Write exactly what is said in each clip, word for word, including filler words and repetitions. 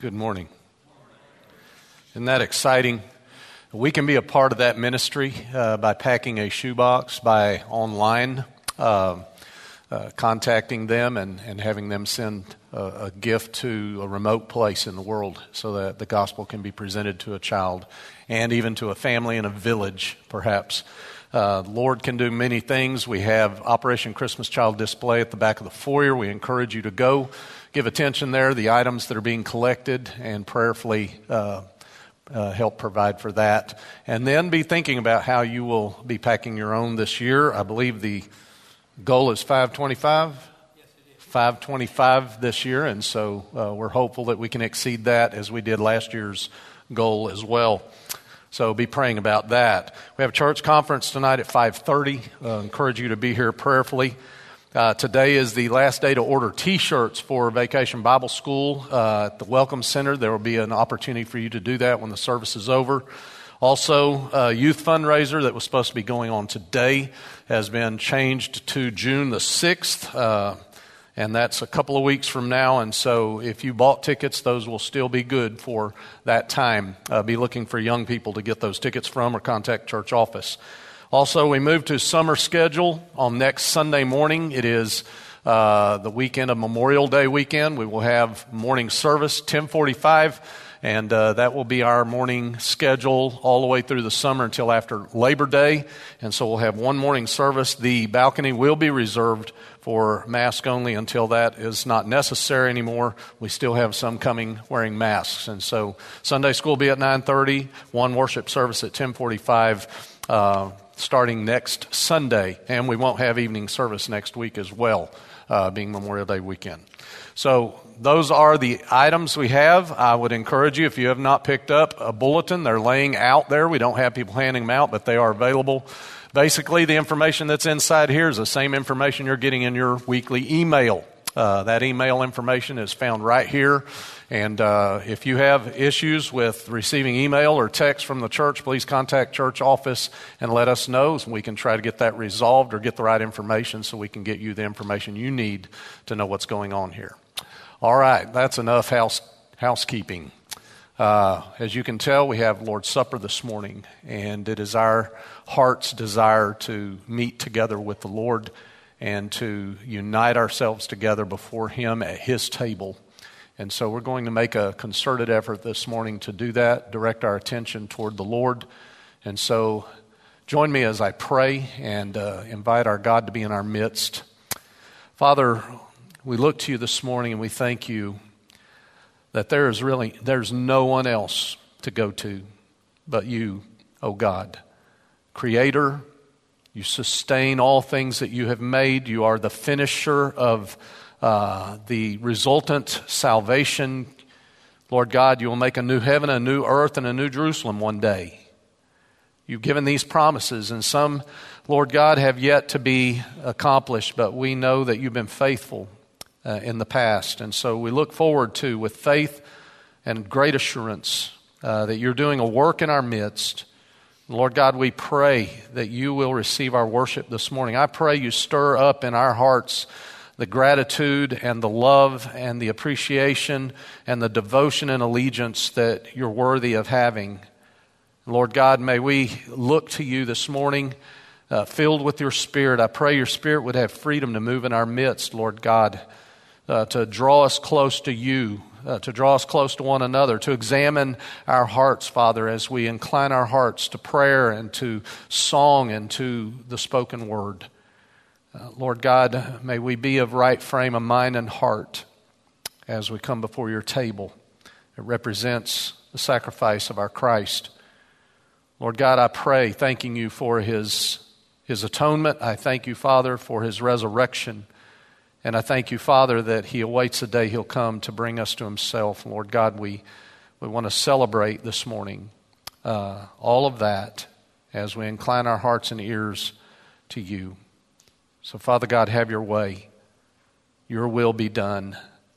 Good morning. Isn't that exciting? We can be a part of that ministry uh, by packing a shoebox, by online uh, uh, contacting them and, and having them send a, a gift to a remote place in the world so that the gospel can be presented to a child and even to a family in a village, perhaps. Uh, the Lord can do many things. We have Operation Christmas Child Display at the back of the foyer. We encourage you to go. Give attention there, the items that are being collected, and prayerfully uh, uh, help provide for that. And then be thinking about how you will be packing your own this year. I believe the goal is five twenty-five? Yes, it is. five twenty-five this year, and so uh, we're hopeful that we can exceed that as we did last year's goal as well. So be praying about that. We have a church conference tonight at five thirty. Uh, encourage you to be here prayerfully. Uh, today is the last day to order T-shirts for Vacation Bible School uh, at the Welcome Center. There will be an opportunity for you to do that when the service is over. Also, a youth fundraiser that was supposed to be going on today has been changed to June the sixth, uh, and that's a couple of weeks from now. And so if you bought tickets, those will still be good for that time. Uh, be looking for young people to get those tickets from or contact church office. Also, we moved to summer schedule on next Sunday morning. It is uh, the weekend of Memorial Day weekend. We will have morning service, ten forty-five, and uh, that will be our morning schedule all the way through the summer until after Labor Day. And so we'll have one morning service. The balcony will be reserved for mask only until that is not necessary anymore. We still have some coming wearing masks. And so Sunday school will be at nine thirty, one worship service at ten forty-five, uh, starting next Sunday, and we won't have evening service next week as well, uh, being Memorial Day weekend. So those are the items we have. I would encourage you, if you have not picked up a bulletin, they're laying out there. We don't have people handing them out, but they are available. Basically, the information that's inside here is the same information you're getting in your weekly email. Uh, that email information is found right here. And uh, if you have issues with receiving email or text from the church, please contact church office and let us know so we can try to get that resolved or get the right information so we can get you the information you need to know what's going on here. All right, that's enough house housekeeping. Uh, as you can tell, we have Lord's Supper this morning, and it is our heart's desire to meet together with the Lord and to unite ourselves together before Him at His table. And so we're going to make a concerted effort this morning to do that, direct our attention toward the Lord. And so join me as I pray and uh, invite our God to be in our midst. Father, we look to you this morning and we thank you that there is really, there's no one else to go to but you, O God. Creator, you sustain all things that you have made. You are the finisher of Uh, the resultant salvation. Lord God, you will make a new heaven, a new earth, and a new Jerusalem one day. You've given these promises, and some, Lord God, have yet to be accomplished, but we know that you've been faithful uh, in the past. And so we look forward to, with faith and great assurance, uh, that you're doing a work in our midst. Lord God, we pray that you will receive our worship this morning. I pray you stir up in our hearts the gratitude and the love and the appreciation and the devotion and allegiance that you're worthy of having. Lord God, may we look to you this morning uh, filled with your Spirit. I pray your Spirit would have freedom to move in our midst, Lord God, uh, to draw us close to you, uh, to draw us close to one another, to examine our hearts, Father, as we incline our hearts to prayer and to song and to the spoken word. Uh, Lord God, may we be of right frame of mind and heart as we come before your table. It represents the sacrifice of our Christ. Lord God, I pray, thanking you for his, his atonement. I thank you, Father, for his resurrection. And I thank you, Father, that he awaits the day he'll come to bring us to himself. Lord God, we, we want to celebrate this morning uh, all of that as we incline our hearts and ears to you. So, Father God, have your way. Your will be done.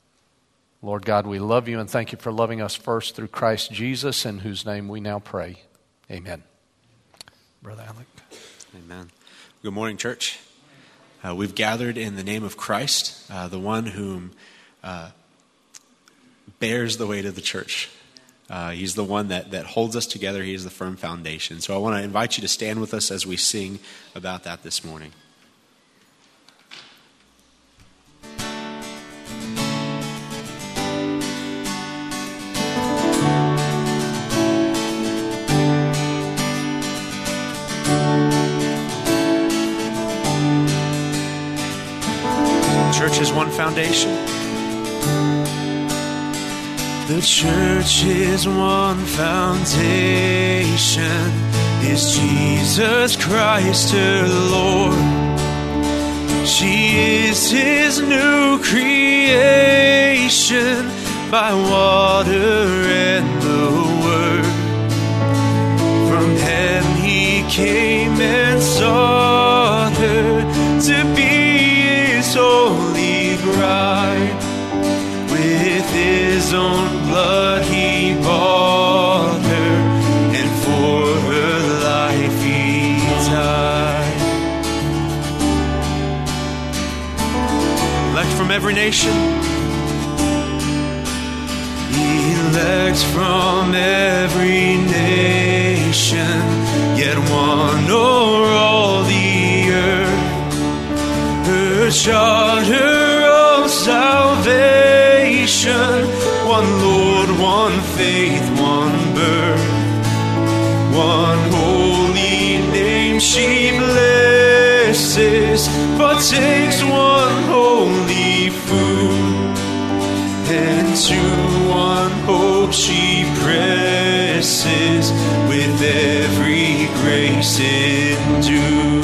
Lord God, we love you and thank you for loving us first through Christ Jesus, in whose name we now pray. Amen. Brother Alec. Amen. Good morning, church. Uh, we've gathered in the name of Christ, uh, the one whom uh, bears the weight of the church. Uh, he's the one that, that holds us together. He is the firm foundation. So I want to invite you to stand with us as we sing about that this morning. Church is one foundation. The church is one foundation, is Jesus Christ her Lord. She is his new creation by water and the word. From heaven he came and sought her to be his holy bride. With his own blood he bought her, and for her life he died. Elect from every nation, elect from every nation, yet one o'er all the earth. Her charter of salvation, one Lord, one faith, one birth, one holy name she blesses, partakes one holy food, and to one hope she presses, with every grace endued.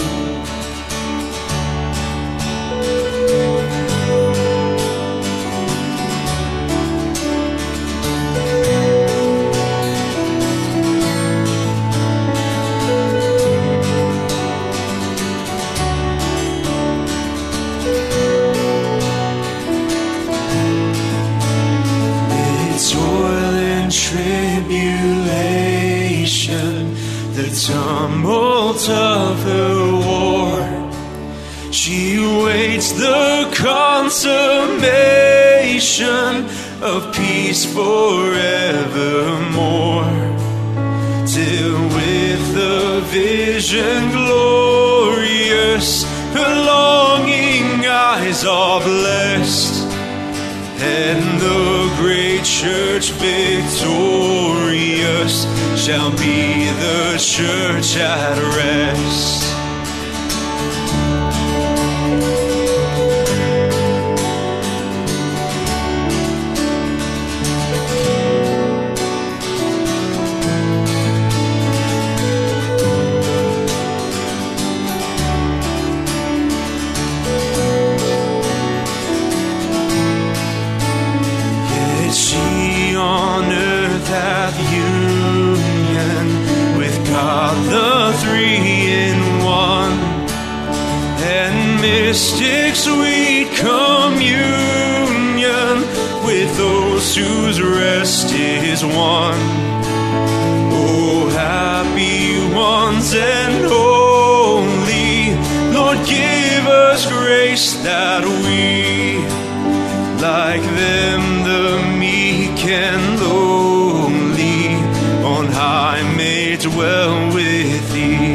The tumult of her war, she waits the consummation of peace forevermore, till with the vision glorious her longing eyes are blessed, and the great church victorious shall be the church at rest. Yet she on earth hath union with God the three in one, and mystic sweet communion with those whose rest is won. Oh, happy ones and holy, Lord, give us grace that we, like them, the meek and lowly, on high may dwell with thee.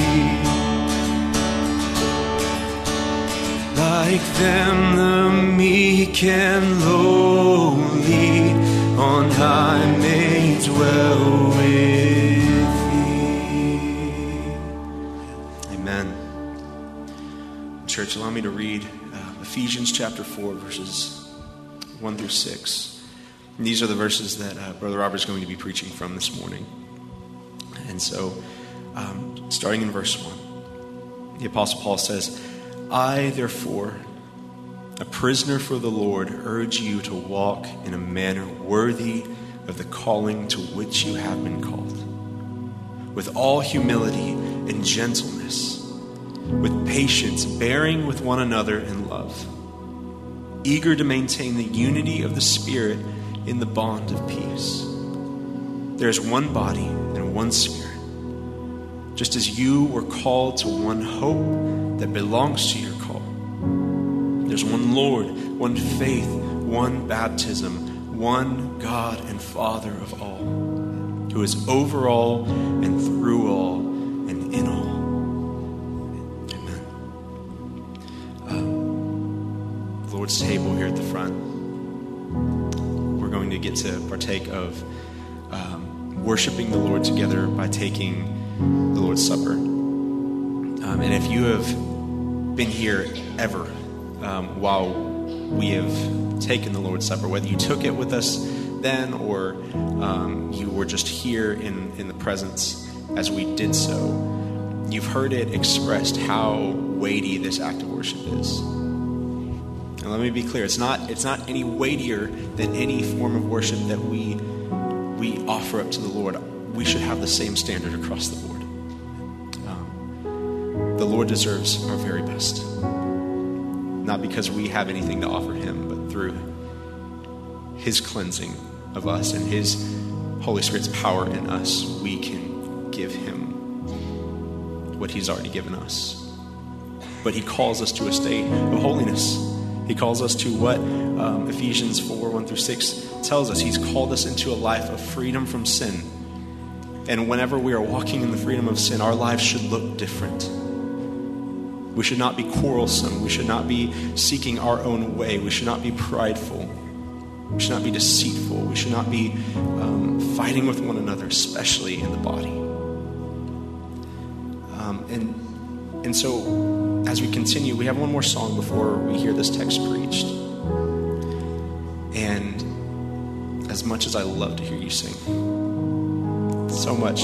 Like them, the meek and lowly, on high may dwell with thee. Amen. Church, allow me to read uh, Ephesians chapter four, verses one through six. And these are the verses that uh, Brother Robert is going to be preaching from this morning. And so, um, starting in verse one, the Apostle Paul says, I, therefore, a prisoner for the Lord, urge you to walk in a manner worthy of the calling to which you have been called, with all humility and gentleness, with patience, bearing with one another in love, eager to maintain the unity of the Spirit in the bond of peace. There is one body and one Spirit, just as you were called to one hope that belongs to your call. There's one Lord, one faith, one baptism, one God and Father of all, who is over all and through all and in all. Amen. Um, the Lord's table here at the front, we're going to get to partake of um, worshiping the Lord together by taking the Lord's Supper. Um, and if you have been here ever um, while we have taken the Lord's Supper, whether you took it with us then or um, you were just here in, in the presence as we did so, you've heard it expressed how weighty this act of worship is. And let me be clear, it's not it's not any weightier than any form of worship that we we offer up to the Lord. We should have the same standard across the board. Um, the Lord deserves our very best. Not because we have anything to offer him, but through his cleansing of us and his Holy Spirit's power in us, we can give him what he's already given us. But he calls us to a state of holiness. He calls us to what um, Ephesians four, one through six tells us. He's called us into a life of freedom from sin. And whenever we are walking in the freedom of sin, our lives should look different. We should not be quarrelsome. We should not be seeking our own way. We should not be prideful. We should not be deceitful. We should not be um, fighting with one another, especially in the body. Um, and and so, as we continue, we have one more song before we hear this text preached. And as much as I love to hear you sing, so much,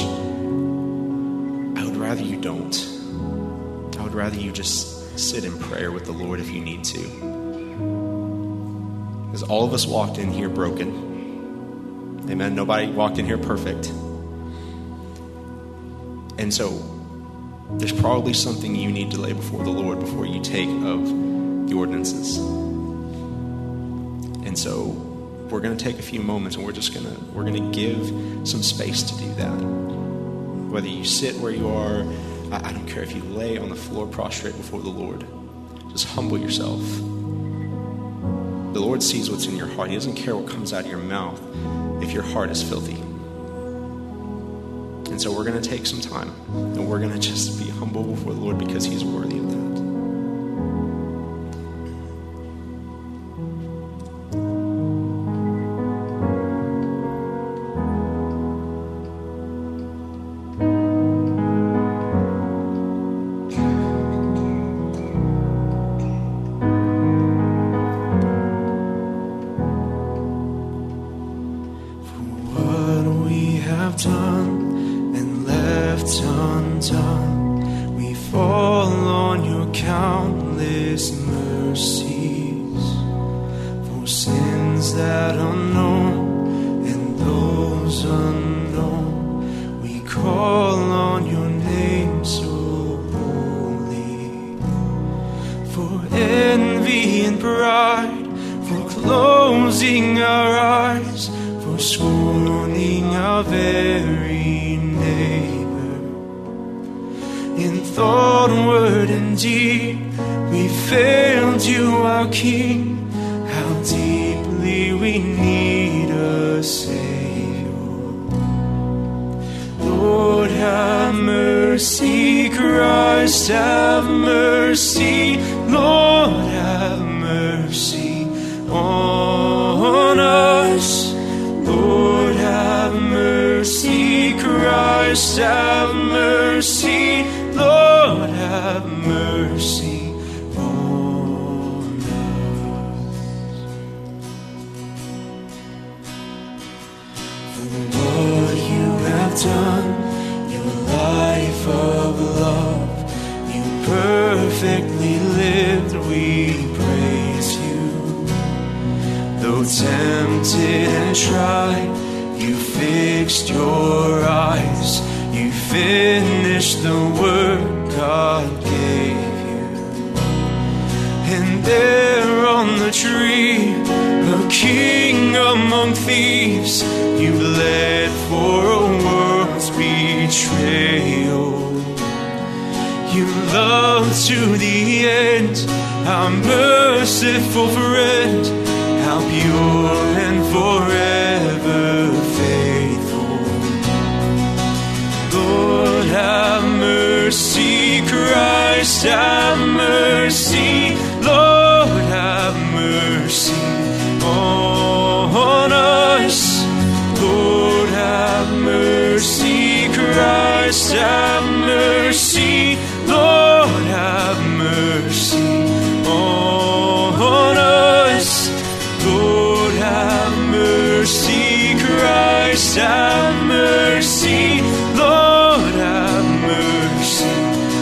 I would rather you don't. I would rather you just sit in prayer with the Lord if you need to. Because all of us walked in here broken. Amen. Nobody walked in here perfect. And so there's probably something you need to lay before the Lord before you take of the ordinances. And so we're going to take a few moments and we're just going to we're going to give some space to do that. Whether you sit where you are, I don't care if you lay on the floor prostrate before the Lord. Just humble yourself. The Lord sees what's in your heart. He doesn't care what comes out of your mouth if your heart is filthy. And so we're going to take some time and we're going to just be humble before the Lord because he's worthy of that. To the end, our merciful friend, now pure and forever faithful. Lord, have mercy, Christ, have mercy. Lord, have mercy on us. Lord, have mercy, Christ, have mercy. Lord, have mercy on us. Lord, have mercy, Christ, have mercy. Lord, have mercy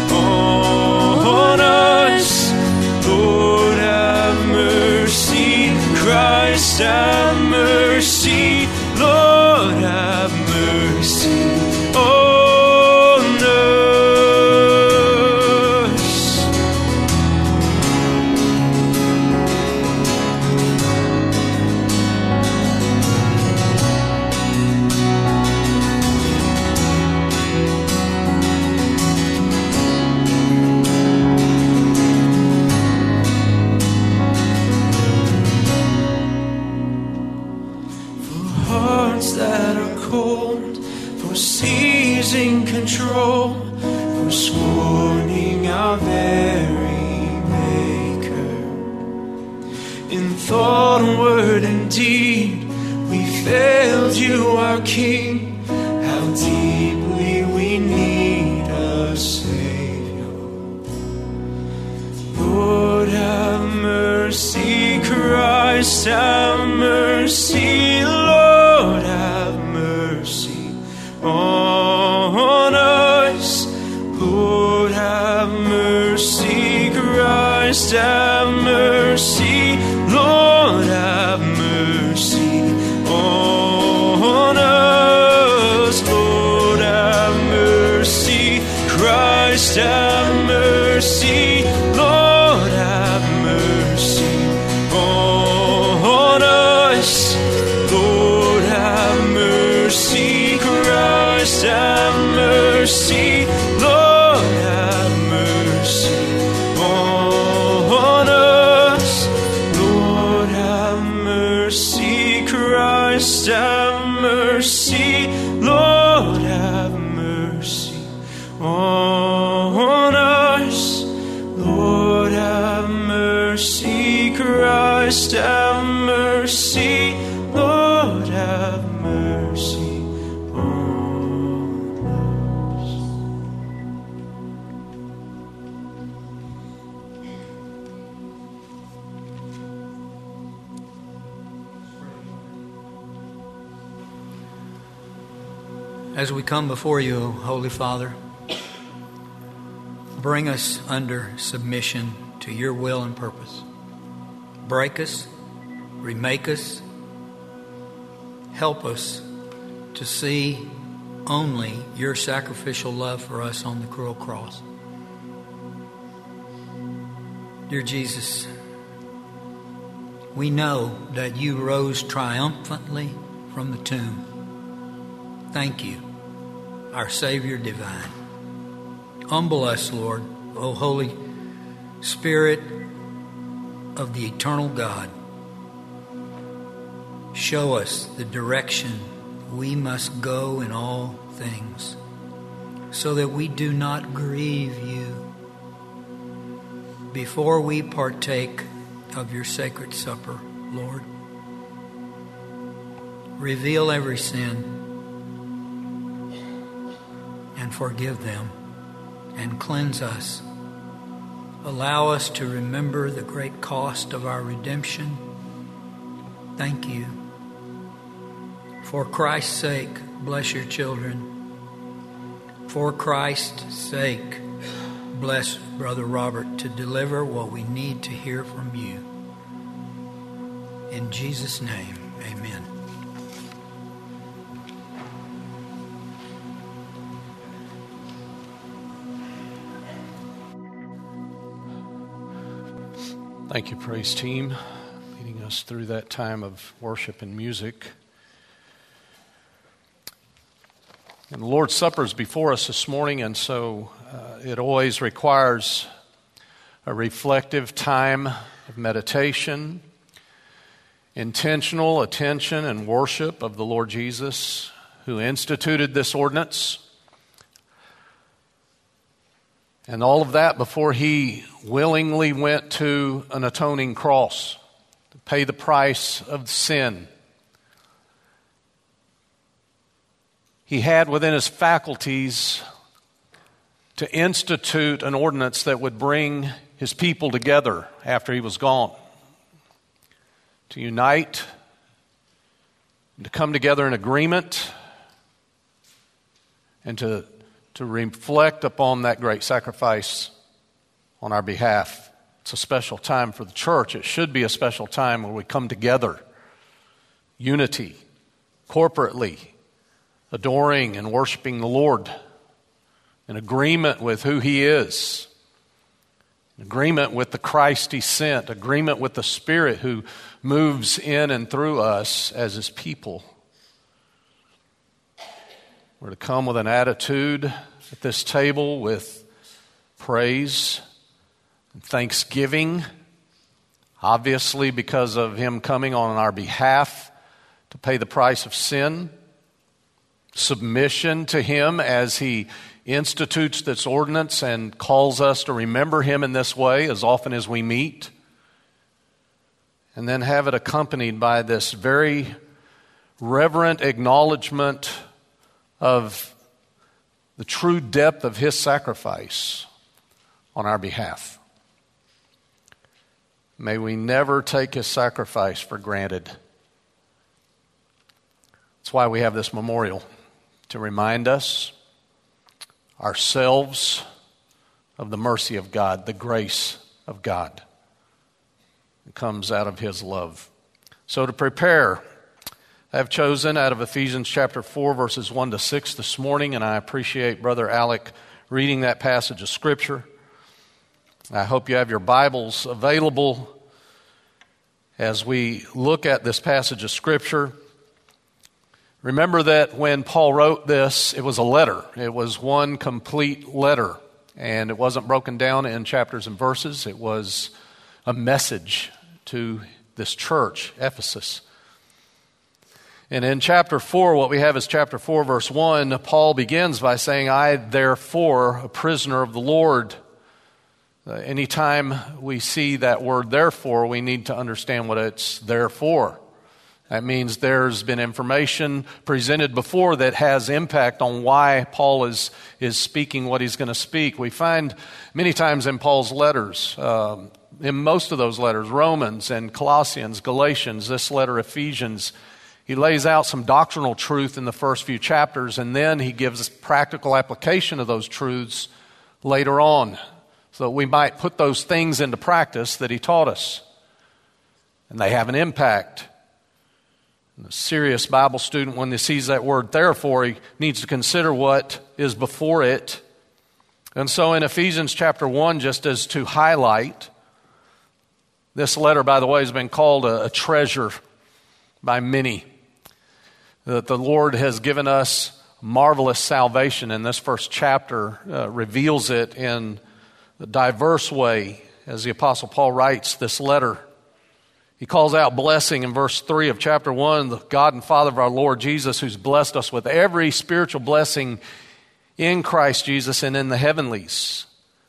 on us. Lord, have mercy, Christ, have mercy. Lord, have mercy on us. For hearts that are cold, for seizing control, for scorning our very Maker. In thought, word, and deed, we failed you, our King. How deeply we need a Savior. Lord, have mercy, Christ, have mercy. Lord, have mercy on us. Lord, have mercy, Christ, have mercy. Lord, have mercy on us. Lord, have mercy, Christ, have mercy. Lord, have mercy on us. Lord, have mercy, Christ, have mercy. Lord, have mercy on us. Lord, have mercy, Christ, have mercy. Lord, have mercy on us. Lord, have mercy, Christ, have mercy. Lord, have mercy on us. As we come before you, Holy Father, bring us under submission to your will and purpose. Break us, remake us, help us to see only your sacrificial love for us on the cruel cross. Dear Jesus, we know that you rose triumphantly from the tomb. Thank you, our Savior divine. Humble us, Lord, O Holy Spirit of the eternal God. Show us the direction we must go in all things, so that we do not grieve you. Before we partake of your sacred supper, Lord, reveal every sin and forgive them and cleanse us. Allow us to remember the great cost of our redemption. Thank you. For Christ's sake, bless your children. For Christ's sake, bless Brother Robert to deliver what we need to hear from you. In Jesus' name, amen. Thank you, praise team, leading us through that time of worship and music. And the Lord's Supper is before us this morning, and so uh, it always requires a reflective time of meditation intentional attention and worship of the Lord Jesus, who instituted this ordinance. And all of that before he willingly went to an atoning cross to pay the price of sin. He had within his faculties to institute an ordinance that would bring his people together after he was gone, to unite, and to come together in agreement, and to, to reflect upon that great sacrifice on our behalf. It's a special time for the church. It should be a special time where we come together, unity, corporately, adoring and worshiping the Lord, in agreement with who he is, in agreement with the Christ he sent, agreement with the Spirit who moves in and through us as his people. We're to come with an attitude at this table with praise and thanksgiving, obviously because of him coming on our behalf to pay the price of sin. Submission to him as he institutes this ordinance and calls us to remember him in this way as often as we meet. And then have it accompanied by this very reverent acknowledgement of the true depth of his sacrifice on our behalf. May we never take his sacrifice for granted. That's why we have this memorial, to remind us ourselves of the mercy of God, the grace of God that comes out of his love. So to prepare, I have chosen out of Ephesians chapter four, verses one to six this morning, and I appreciate Brother Alec reading that passage of Scripture. I hope you have your Bibles available as we look at this passage of Scripture. Remember that when Paul wrote this, it was a letter. It was one complete letter, and it wasn't broken down in chapters and verses. It was a message to this church, Ephesus. And in chapter four, what we have is chapter four, verse one, Paul begins by saying, I, therefore, a prisoner of the Lord. Uh, anytime we see that word therefore, we need to understand what it's there for. That means there's been information presented before that has impact on why Paul is, is speaking what he's going to speak. We find many times in Paul's letters, um, in most of those letters, Romans and Colossians, Galatians, this letter, Ephesians, he lays out some doctrinal truth in the first few chapters, and then he gives practical application of those truths later on, so that we might put those things into practice that he taught us. And they have an impact. And a serious Bible student, when he sees that word therefore, he needs to consider what is before it. And so in Ephesians chapter one, just as to highlight, this letter, by the way, has been called a, a treasure by many. That the Lord has given us marvelous salvation, and this first chapter uh, reveals it in a diverse way. As the Apostle Paul writes this letter, he calls out blessing in verse three of chapter one, the God and Father of our Lord Jesus, who's blessed us with every spiritual blessing in Christ Jesus and in the heavenlies.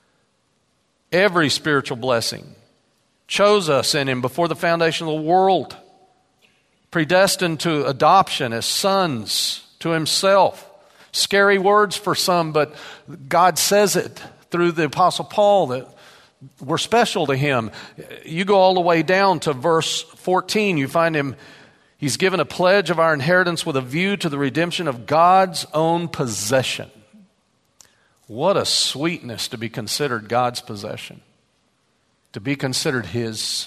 Every spiritual blessing. Chose us in him before the foundation of the world. Predestined to adoption as sons to himself. Scary words for some, but God says it through the Apostle Paul that we're special to him. You go all the way down to verse fourteen. You find him, he's given a pledge of our inheritance with a view to the redemption of God's own possession. What a sweetness to be considered God's possession. To be considered his.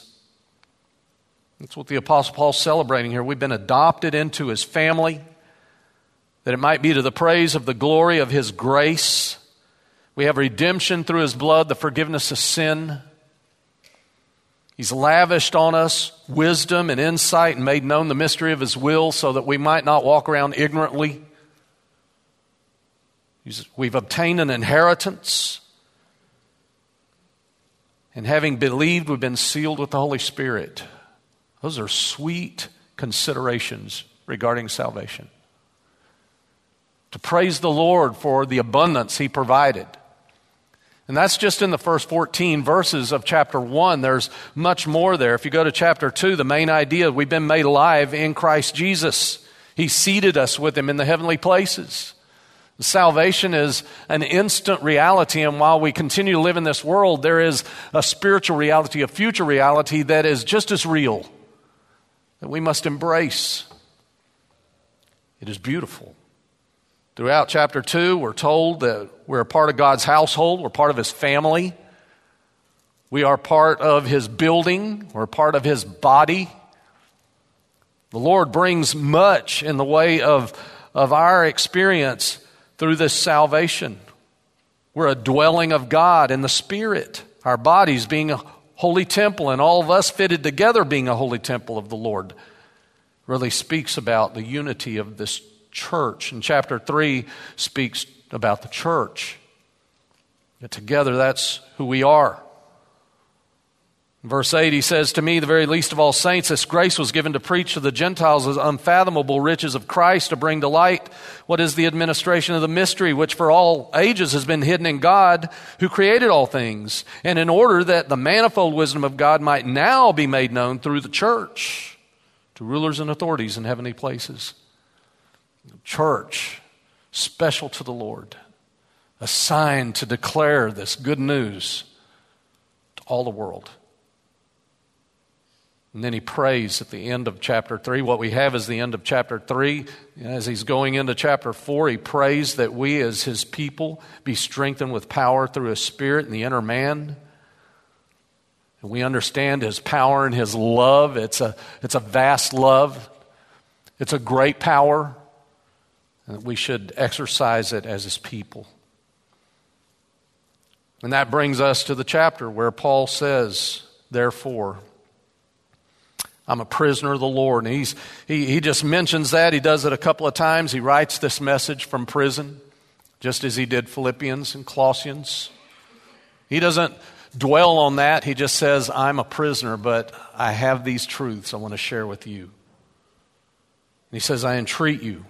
That's what the Apostle Paul's celebrating here. We've been adopted into his family, that it might be to the praise of the glory of his grace. We have redemption through his blood, the forgiveness of sin. He's lavished on us wisdom and insight and made known the mystery of his will so that we might not walk around ignorantly. He's, we've obtained an inheritance. And having believed, we've been sealed with the Holy Spirit Those are sweet considerations regarding salvation. To praise the Lord for the abundance He provided. And that's just in the first fourteen verses of chapter one. There's much more there. If you go to chapter two, the main idea, we've been made alive in Christ Jesus. He seated us with Him in the heavenly places. Salvation is an instant reality, and while we continue to live in this world, there is a spiritual reality, a future reality that is just as real, that we must embrace. It is beautiful. Throughout chapter two, we're told that we're a part of God's household, we're part of His family, we are part of His building, we're part of His body. The Lord brings much in the way of, of our experience through this salvation. We're a dwelling of God in the Spirit, our bodies being a holy temple, and all of us fitted together being a holy temple of the Lord, really speaks about the unity of this church. And chapter three speaks about the church. And together, that's who we are. In verse eight, he says, "To me, the very least of all saints, this grace was given to preach to the Gentiles the unfathomable riches of Christ, to bring to light what is the administration of the mystery, which for all ages has been hidden in God, who created all things, and in order that the manifold wisdom of God might now be made known through the church to rulers and authorities in heavenly places." Church, special to the Lord, assigned to declare this good news to all the world. And then he prays at the end of chapter three. What we have is the end of chapter three. As he's going into chapter four, he prays that we as his people be strengthened with power through his Spirit in the inner man. And we understand his power and his love. It's a, it's a vast love. It's a great power. And we should exercise it as his people. And that brings us to the chapter where Paul says, therefore, I'm a prisoner of the Lord. And he's, he, he just mentions that. He does it a couple of times. He writes this message from prison, just as he did Philippians and Colossians. He doesn't dwell on that. He just says, I'm a prisoner, but I have these truths I want to share with you. And he says, I entreat you.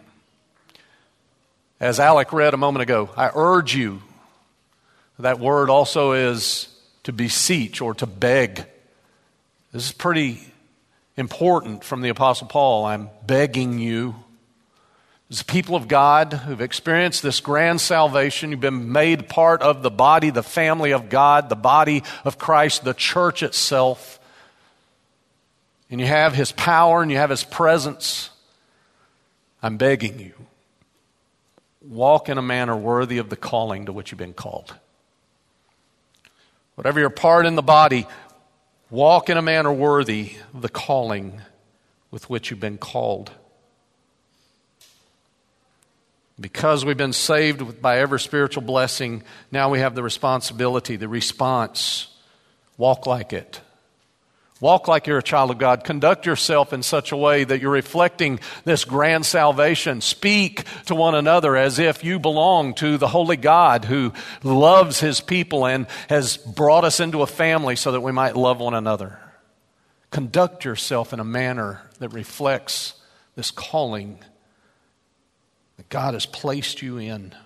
As Alec read a moment ago, I urge you. That word also is to beseech or to beg. This is pretty important from the Apostle Paul. I'm begging you, as people of God who've experienced this grand salvation, you've been made part of the body, the family of God, the body of Christ, the church itself, and you have his power and you have his presence. I'm begging you, walk in a manner worthy of the calling to which you've been called. Whatever your part in the body, walk in a manner worthy of the calling with which you've been called. Because we've been saved by every spiritual blessing, now we have the responsibility, the response. Walk like it. Walk like you're a child of God. Conduct yourself in such a way that you're reflecting this grand salvation. Speak to one another as if you belong to the holy God who loves his people and has brought us into a family so that we might love one another. Conduct yourself in a manner that reflects this calling that God has placed you in.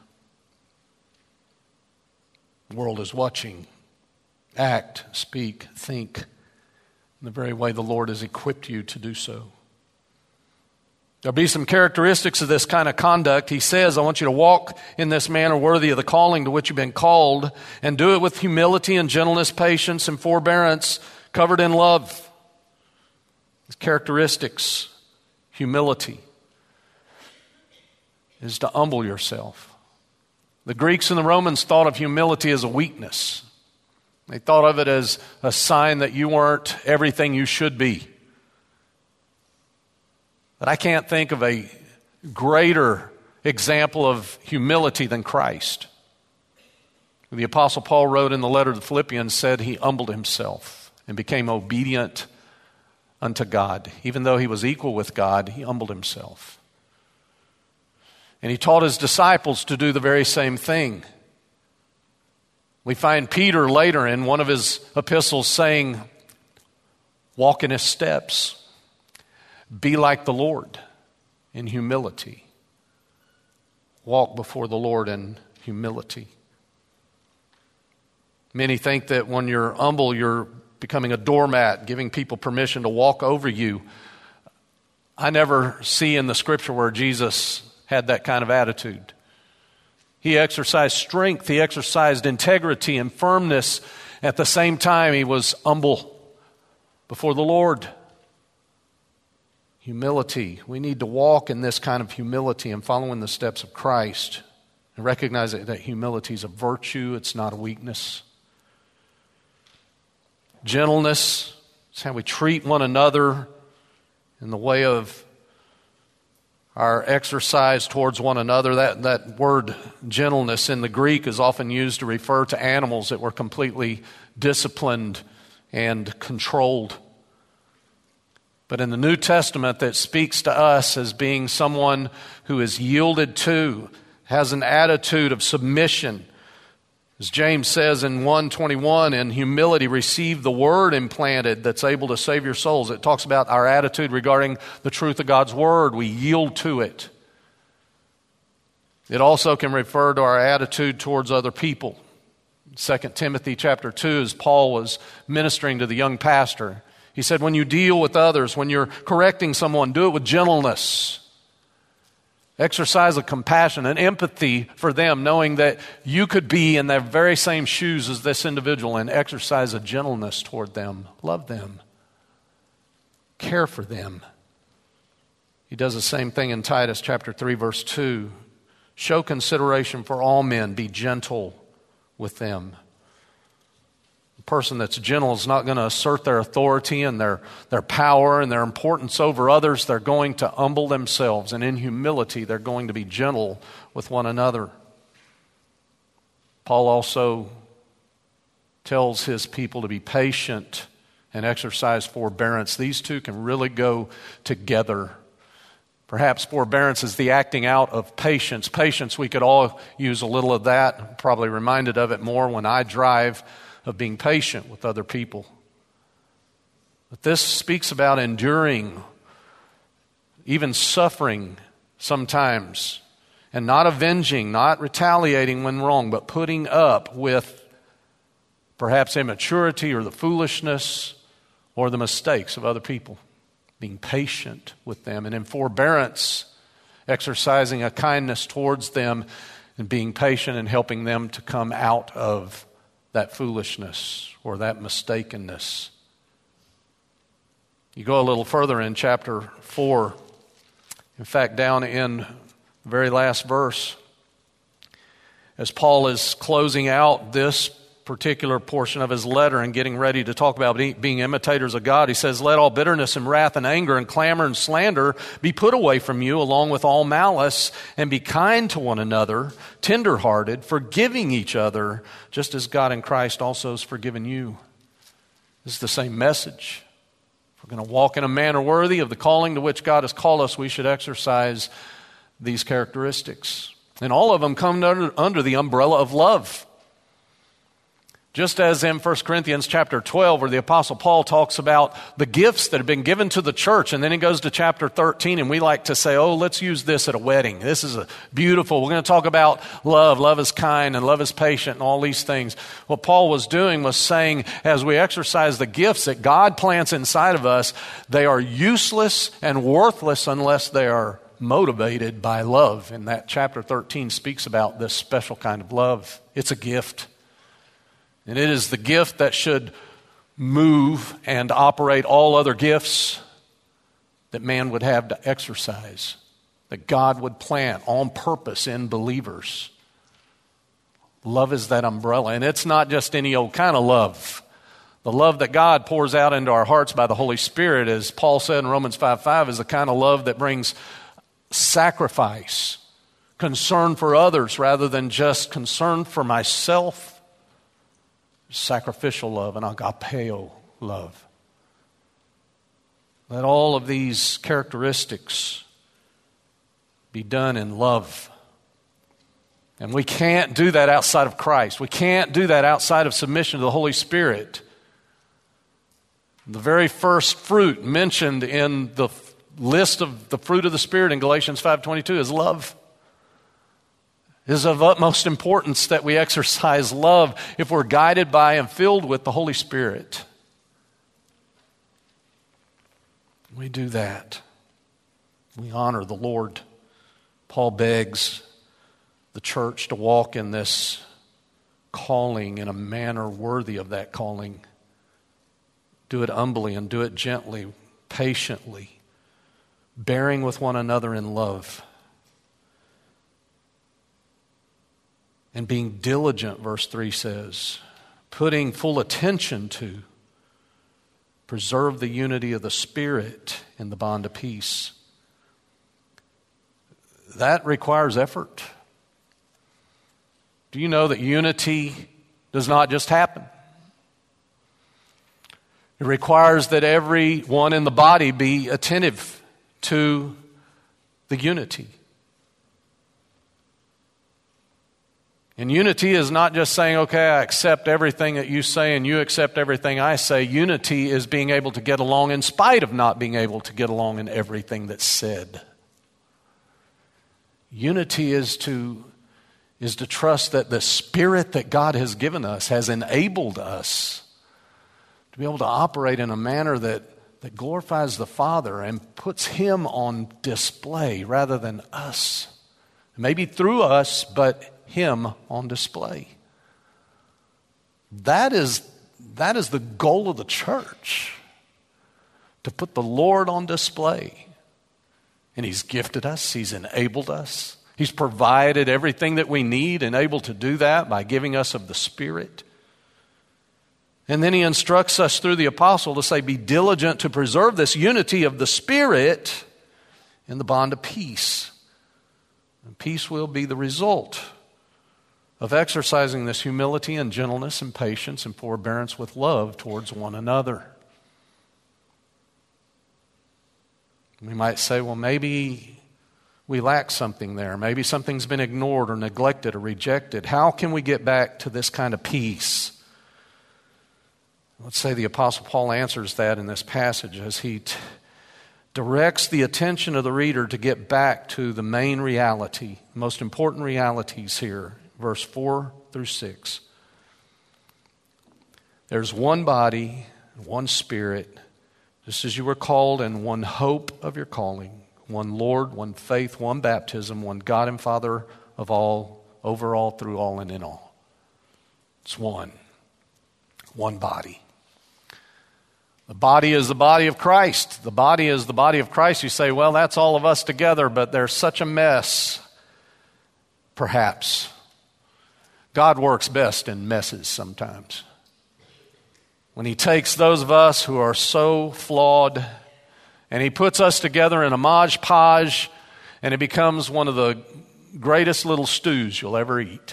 The world is watching. Act, speak, think in the very way the Lord has equipped you to do so. There'll be some characteristics of this kind of conduct. He says, I want you to walk in this manner worthy of the calling to which you've been called, and do it with humility and gentleness, patience and forbearance, covered in love. These characteristics, humility, is to humble yourself. The Greeks and the Romans thought of humility as a weakness. They thought of it as a sign that you weren't everything you should be. But I can't think of a greater example of humility than Christ. The Apostle Paul wrote in the letter to the Philippians, said he humbled himself and became obedient unto God. Even though he was equal with God, he humbled himself. And he taught his disciples to do the very same thing. We find Peter later in one of his epistles saying, walk in his steps. Be like the Lord in humility. Walk before the Lord in humility. Many think that when you're humble, you're becoming a doormat, giving people permission to walk over you. I never see in the scripture where Jesus had that kind of attitude. He exercised strength, he exercised integrity and firmness. At the same time, he was humble before the Lord. Humility. We need to walk in this kind of humility and following the steps of Christ and recognize that, that humility is a virtue, it's not a weakness. Gentleness is how we treat one another in the way of our exercise towards one another. That, that word gentleness in the Greek is often used to refer to animals that were completely disciplined and controlled. But in the New Testament, that speaks to us as being someone who is yielded to, has an attitude of submission. As James says in one twenty-one, in humility receive the word implanted that's able to save your souls. It talks about our attitude regarding the truth of God's word. We yield to it. It also can refer to our attitude towards other people. Second Timothy chapter two, as Paul was ministering to the young pastor, he said, when you deal with others, when you're correcting someone, do it with gentleness. Exercise a compassion and empathy for them, knowing that you could be in their very same shoes as this individual, and exercise a gentleness toward them. Love them. Care for them. He does the same thing in Titus chapter three, verse two. Show consideration for all men. Be gentle with them. A person that's gentle is not going to assert their authority and their, their power and their importance over others. They're going to humble themselves, and in humility they're going to be gentle with one another. Paul also tells his people to be patient and exercise forbearance. These two can really go together. Perhaps forbearance is the acting out of patience. Patience, we could all use a little of that. I'm probably reminded of it more when I drive, of being patient with other people. But this speaks about enduring, even suffering sometimes, and not avenging, not retaliating when wrong, but putting up with perhaps immaturity or the foolishness or the mistakes of other people. Being patient with them, and in forbearance, exercising a kindness towards them and being patient and helping them to come out of that foolishness or that mistakenness. You go a little further in chapter four, in fact, down in the very last verse, as Paul is closing out this particular portion of his letter and getting ready to talk about being imitators of God, he says, let all bitterness and wrath and anger and clamor and slander be put away from you, along with all malice, and be kind to one another, tenderhearted, forgiving each other, just as God in Christ also has forgiven you. This is the same message. If we're going to walk in a manner worthy of the calling to which God has called us, we should exercise these characteristics. And all of them come under, under the umbrella of love. Just as in First Corinthians chapter twelve, where the Apostle Paul talks about the gifts that have been given to the church, and then he goes to chapter thirteen, and we like to say, oh, let's use this at a wedding. This is a beautiful. We're going to talk about love. Love is kind, and love is patient, and all these things. What Paul was doing was saying, as we exercise the gifts that God plants inside of us, they are useless and worthless unless they are motivated by love. And that chapter thirteen speaks about this special kind of love. It's a gift. And it is the gift that should move and operate all other gifts that man would have to exercise, that God would plant on purpose in believers. Love is that umbrella, and it's not just any old kind of love. The love that God pours out into our hearts by the Holy Spirit, as Paul said in Romans five five, is the kind of love that brings sacrifice, concern for others rather than just concern for myself. Sacrificial love and agapeo love. Let all of these characteristics be done in love. And we can't do that outside of Christ. We can't do that outside of submission to the Holy Spirit. The very first fruit mentioned in the list of the fruit of the Spirit in Galatians five twenty-two is love. It is of utmost importance that we exercise love if we're guided by and filled with the Holy Spirit. We do that. We honor the Lord. Paul begs the church to walk in this calling in a manner worthy of that calling. Do it humbly and do it gently, patiently, bearing with one another in love. And being diligent, verse three says, putting full attention to preserve the unity of the Spirit in the bond of peace. That requires effort. Do you know that unity does not just happen? It requires that everyone in the body be attentive to the unity. And unity is not just saying, okay, I accept everything that you say and you accept everything I say. Unity is being able to get along in spite of not being able to get along in everything that's said. Unity is to, is to trust that the Spirit that God has given us has enabled us to be able to operate in a manner that, that glorifies the Father and puts Him on display rather than us. Maybe through us, but Him on display. That is, that is the goal of the church, to put the Lord on display. And He's gifted us, He's enabled us, He's provided everything that we need and able to do that by giving us of the Spirit. And then He instructs us through the apostle to say, be diligent to preserve this unity of the Spirit in the bond of peace. And peace will be the result of exercising this humility and gentleness and patience and forbearance with love towards one another. We might say, well, maybe we lack something there. Maybe something's been ignored or neglected or rejected. How can we get back to this kind of peace? Let's say the Apostle Paul answers that in this passage as he t- directs the attention of the reader to get back to the main reality, most important realities here. Verse four through six. There's one body, one Spirit, just as you were called, and one hope of your calling, one Lord, one faith, one baptism, one God and Father of all, over all, through all, and in all. It's one. One body. The body is the body of Christ. The body is the body of Christ. You say, well, that's all of us together, but there's such a mess, perhaps. God works best in messes sometimes. When He takes those of us who are so flawed and He puts us together in a modge podge, and it becomes one of the greatest little stews you'll ever eat.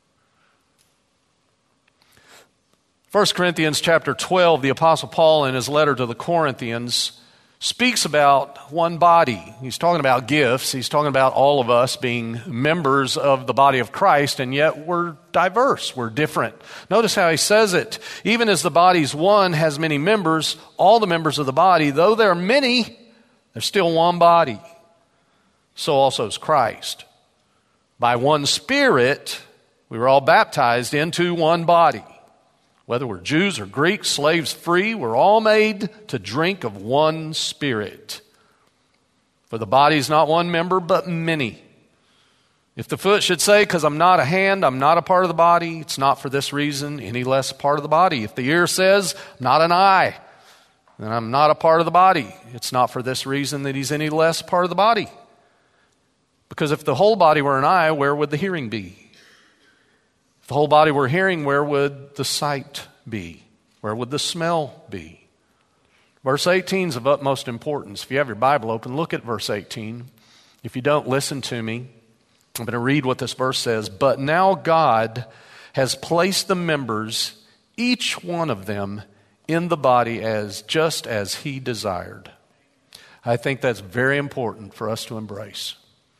First Corinthians chapter twelve, the Apostle Paul in his letter to the Corinthians speaks about one body. He's talking about gifts. He's talking about all of us being members of the body of Christ, and yet we're diverse. We're different. Notice how he says it. Even as the body's one has many members, all the members of the body, though there are many, there's still one body. So also is Christ. By one Spirit, we were all baptized into one body. Whether we're Jews or Greeks, slaves, free, we're all made to drink of one Spirit. For the body is not one member, but many. If the foot should say, because I'm not a hand, I'm not a part of the body, it's not for this reason any less a part of the body. If the ear says, I'm not an eye, then I'm not a part of the body, it's not for this reason that he's any less part of the body. Because if the whole body were an eye, where would the hearing be? If the whole body were hearing, where would the sight be? Where would the smell be? Verse eighteen is of utmost importance. If you have your Bible open, look at verse eighteen. If you don't, listen to me. I'm going to read what this verse says. But now God has placed the members, each one of them, in the body as just as He desired. I think that's very important for us to embrace.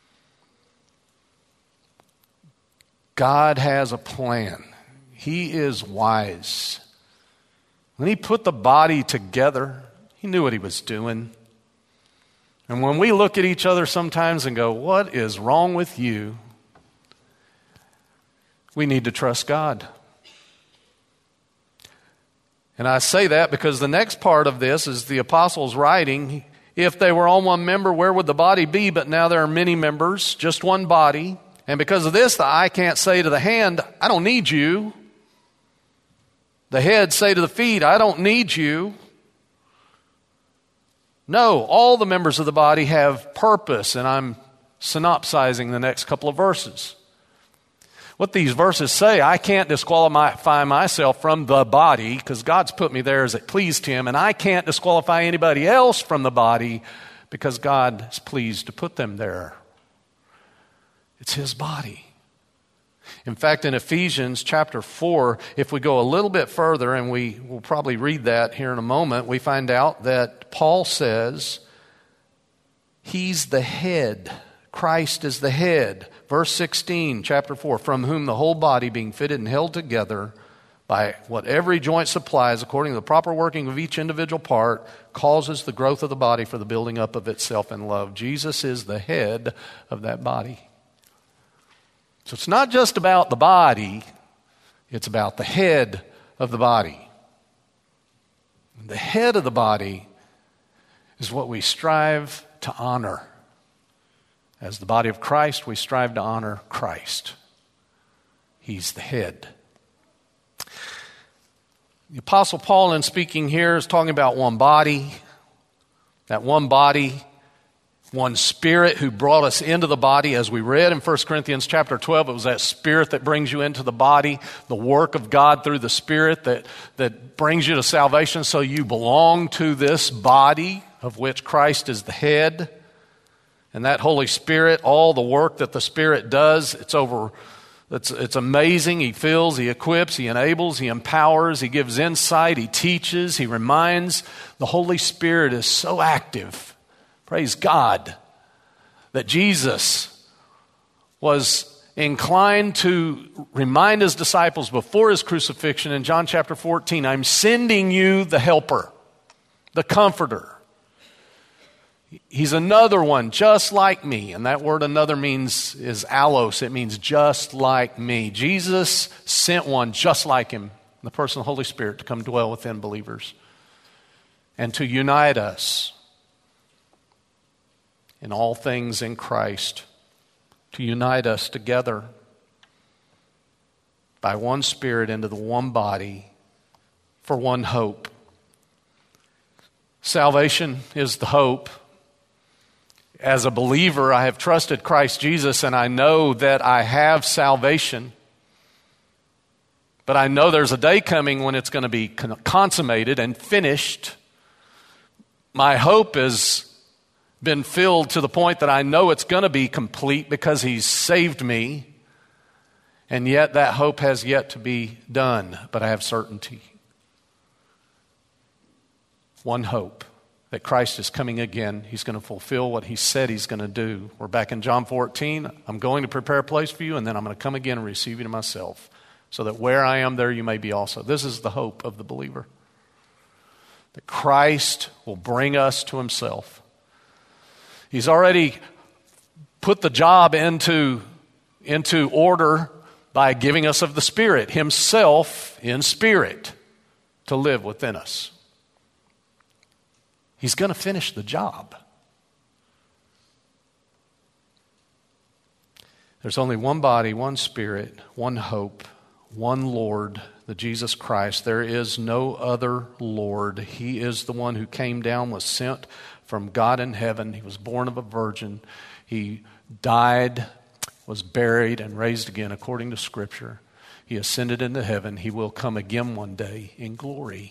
God has a plan. He is wise. When He put the body together, He knew what He was doing. And when we look at each other sometimes and go, what is wrong with you? We need to trust God. And I say that because the next part of this is the apostles writing, if they were all one member, where would the body be? But now there are many members, just one body. And because of this, the eye can't say to the hand, I don't need you. The head say to the feet, I don't need you. No, all the members of the body have purpose, and I'm synopsizing the next couple of verses. What these verses say, I can't disqualify myself from the body because God's put me there as it pleased Him, and I can't disqualify anybody else from the body because God is pleased to put them there. It's His body. In fact, in Ephesians chapter four, if we go a little bit further, and we will probably read that here in a moment, we find out that Paul says He's the head. Christ is the head. Verse sixteen, chapter four, from whom the whole body being fitted and held together by what every joint supplies according to the proper working of each individual part causes the growth of the body for the building up of itself in love. Jesus is the head of that body. So it's not just about the body, it's about the head of the body. The head of the body is what we strive to honor. As the body of Christ, we strive to honor Christ. He's the head. The Apostle Paul, in speaking here, is talking about one body. That one body, one Spirit who brought us into the body. As we read in First Corinthians chapter twelve, it was that Spirit that brings you into the body, the work of God through the Spirit that, that brings you to salvation, so you belong to this body of which Christ is the head. And that Holy Spirit, all the work that the Spirit does, it's over, it's, it's amazing. He fills, He equips, He enables, He empowers, He gives insight, He teaches, He reminds. The Holy Spirit is so active, praise God, that Jesus was inclined to remind His disciples before His crucifixion in John chapter fourteen, I'm sending you the helper, the comforter. He's another one just like me. And that word another means is allos. It means just like me. Jesus sent one just like Him, the person of the Holy Spirit, to come dwell within believers and to unite us in all things in Christ, to unite us together by one Spirit into the one body for one hope. Salvation is the hope. As a believer, I have trusted Christ Jesus, and I know that I have salvation. But I know there's a day coming when it's going to be consummated and finished. My hope has been filled to the point that I know it's going to be complete because He's saved me. And yet that hope has yet to be done, but I have certainty. One hope. That Christ is coming again. He's going to fulfill what He said He's going to do. We're back in John fourteen. I'm going to prepare a place for you, and then I'm going to come again and receive you to myself, so that where I am, there you may be also. This is the hope of the believer. That Christ will bring us to Himself. He's already put the job into, into order by giving us of the Spirit, Himself in Spirit, to live within us. He's going to finish the job. There's only one body, one Spirit, one hope, one Lord, the Jesus Christ. There is no other Lord. He is the one who came down, was sent from God in heaven. He was born of a virgin. He died, was buried, and raised again according to Scripture. He ascended into heaven. He will come again one day in glory.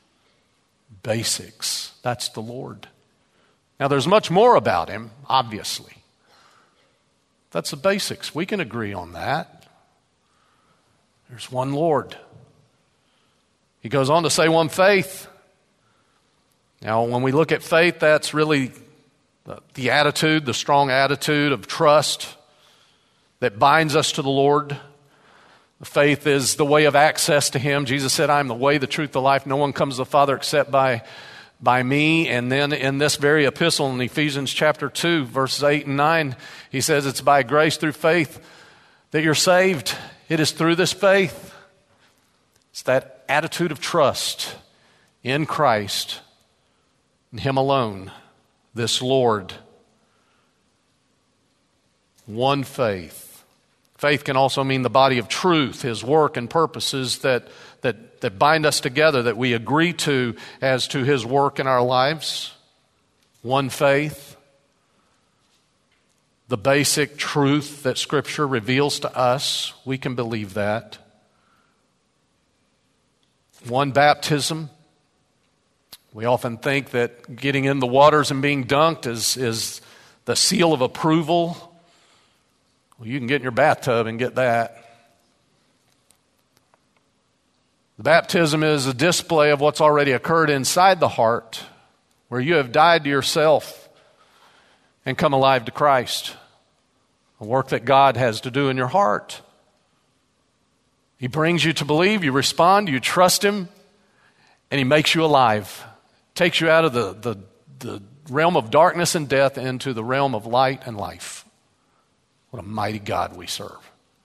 Basics. That's the Lord. Now, there's much more about Him, obviously. That's the basics. We can agree on that. There's one Lord. He goes on to say one faith. Now, when we look at faith, that's really the, the attitude, the strong attitude of trust that binds us to the Lord. Faith is the way of access to Him. Jesus said, I am the way, the truth, the life. No one comes to the Father except by by me. And then in this very epistle in Ephesians chapter two, verses eight and nine, he says it's by grace through faith that you're saved. It is through this faith. It's that attitude of trust in Christ, in Him alone, this Lord. One faith. Faith can also mean the body of truth, His work and purposes that, that, that bind us together, that we agree to as to His work in our lives. One faith. The basic truth that Scripture reveals to us, we can believe that. One baptism. We often think that getting in the waters and being dunked is, is the seal of approval. Well, you can get in your bathtub and get that. The baptism is a display of what's already occurred inside the heart, where you have died to yourself and come alive to Christ. A work that God has to do in your heart. He brings you to believe, you respond, you trust Him, and He makes you alive. Takes you out of the, the, the realm of darkness and death into the realm of light and life. What a mighty God we serve.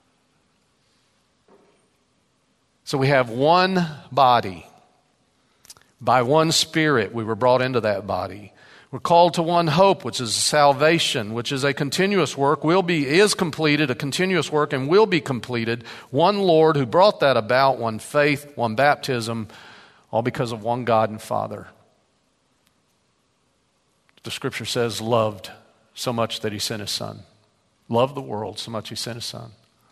So we have one body. By one Spirit we were brought into that body. We're called to one hope, which is salvation, which is a continuous work, will be, is completed, a continuous work, and will be completed. One Lord who brought that about, one faith, one baptism, all because of one God and Father. The Scripture says, loved so much that He sent His Son. Loved the world so much He sent His Son.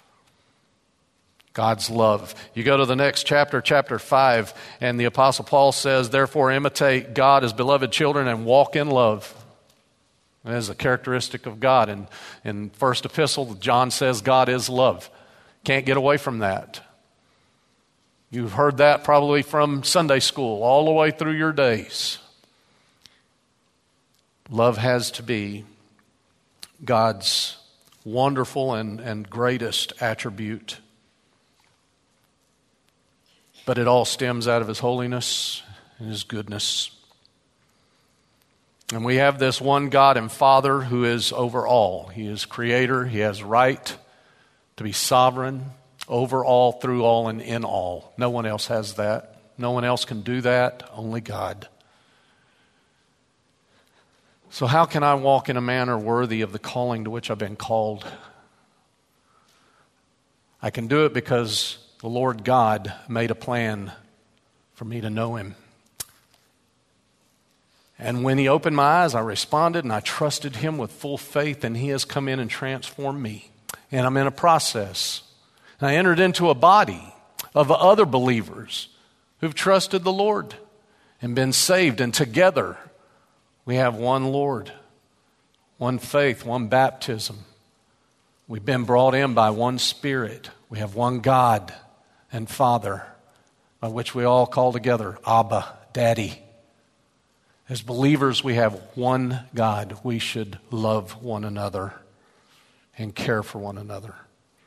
God's love. You go to the next chapter, chapter five, and the Apostle Paul says, therefore imitate God as beloved children and walk in love. That is a characteristic of God. And in first epistle, John says God is love. Can't get away from that. You've heard that probably from Sunday school all the way through your days. Love has to be God's wonderful and, and greatest attribute. But it all stems out of His holiness and His goodness. And we have this one God and Father who is over all. He is Creator. He has right to be sovereign over all, through all, and in all. No one else has that. No one else can do that. Only God. So how can I walk in a manner worthy of the calling to which I've been called? I can do it because the Lord God made a plan for me to know Him. And when He opened my eyes, I responded and I trusted Him with full faith, and He has come in and transformed me. And I'm in a process. And I entered into a body of other believers who've trusted the Lord and been saved. And together we have one Lord, one faith, one baptism. We've been brought in by one Spirit. We have one God and Father, by which we all call together Abba, Daddy. As believers, we have one God. We should love one another and care for one another.